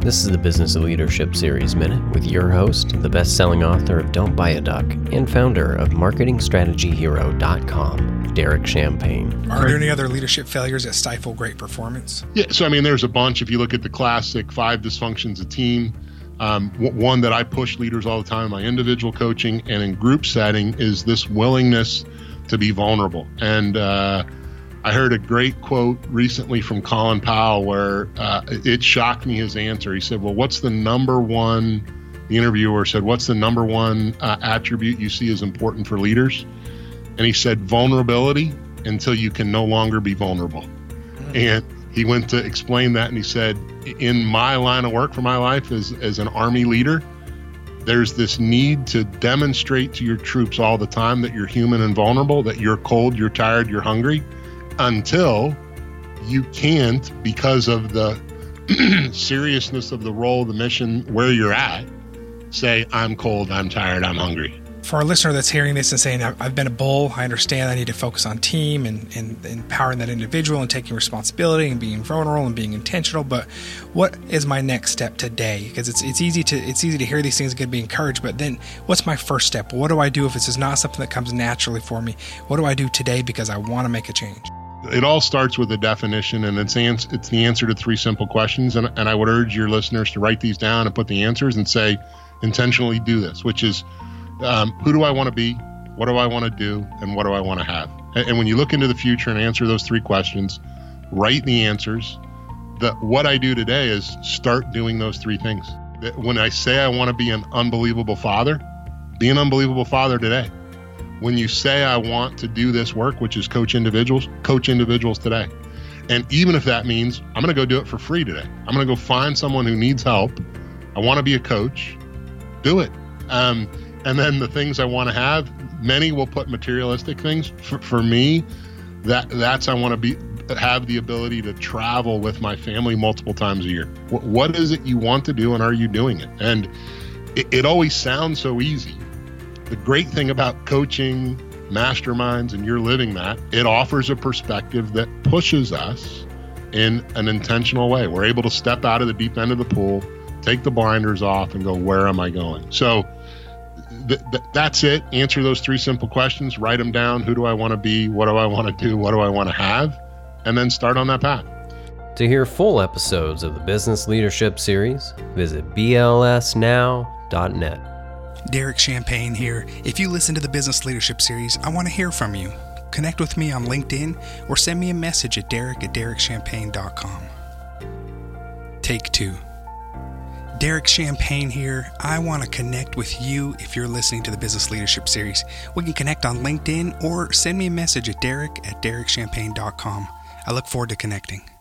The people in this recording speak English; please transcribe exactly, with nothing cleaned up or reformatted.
This is the Business Leadership Series Minute with your host, the best-selling author of Don't Buy a Duck and founder of marketing strategy hero dot com, Derek Champagne. Are there any other leadership failures that stifle great performance? Yeah, so I mean, there's a bunch. If you look at the classic five dysfunctions of team, um, w- one that I push leaders all the time in my individual coaching and in group setting is this willingness to be vulnerable. And uh, I heard a great quote recently from Colin Powell where uh, it shocked me, his answer. He said, well, what's the number one, the interviewer said, what's the number one uh, attribute you see as important for leaders? And he said, vulnerability until you can no longer be vulnerable. Mm-hmm. And he went to explain that, and he said, in my line of work for my life as, as an Army leader, there's this need to demonstrate to your troops all the time that you're human and vulnerable, that you're cold, you're tired, you're hungry, until you can't, because of the seriousness of the role, the mission, where you're at, say, I'm cold, I'm tired, I'm hungry. For our listener that's hearing this and saying, I've been a bull, I understand I need to focus on team and, and empowering that individual and taking responsibility and being vulnerable and being intentional, but what is my next step today? Because it's it's easy to it's easy to hear these things and get be encouraged, but then what's my first step? What do I do if this is not something that comes naturally for me? What do I do today because I want to make a change? It all starts with a definition, and it's ans- it's the answer to three simple questions. And, and I would urge your listeners to write these down and put the answers and say, intentionally do this, which is, um, who do I want to be? What do I want to do? And what do I want to have? And, and when you look into the future and answer those three questions, write the answers. The, what I do today is start doing those three things. When I say I want to be an unbelievable father, be an unbelievable father today. When you say I want to do this work, which is coach individuals, coach individuals today. And even if that means I'm going to go do it for free today, I'm going to go find someone who needs help. I want to be a coach, do it. Um, and then the things I want to have, many will put materialistic things. For, for me, that that's I want to be have the ability to travel with my family multiple times a year. What, what is it you want to do, and are you doing it? And it, it always sounds so easy. The great thing about coaching masterminds, and you're living that, it offers a perspective that pushes us in an intentional way. We're able to step out of the deep end of the pool, take the blinders off, and go, where am I going? So th- th- that's it. Answer those three simple questions, write them down. Who do I want to be? What do I want to do? What do I want to have? And then start on that path. To hear full episodes of the Business Leadership Series, visit B L S now dot net. Derek Champagne here. If you listen to the Business Leadership Series, I want to hear from you. Connect with me on LinkedIn or send me a message at derek at derek champagne dot com. Take two. Derek Champagne here. I want to connect with you if you're listening to the Business Leadership Series. We can connect on LinkedIn or send me a message at derek at derek champagne dot com. I look forward to connecting.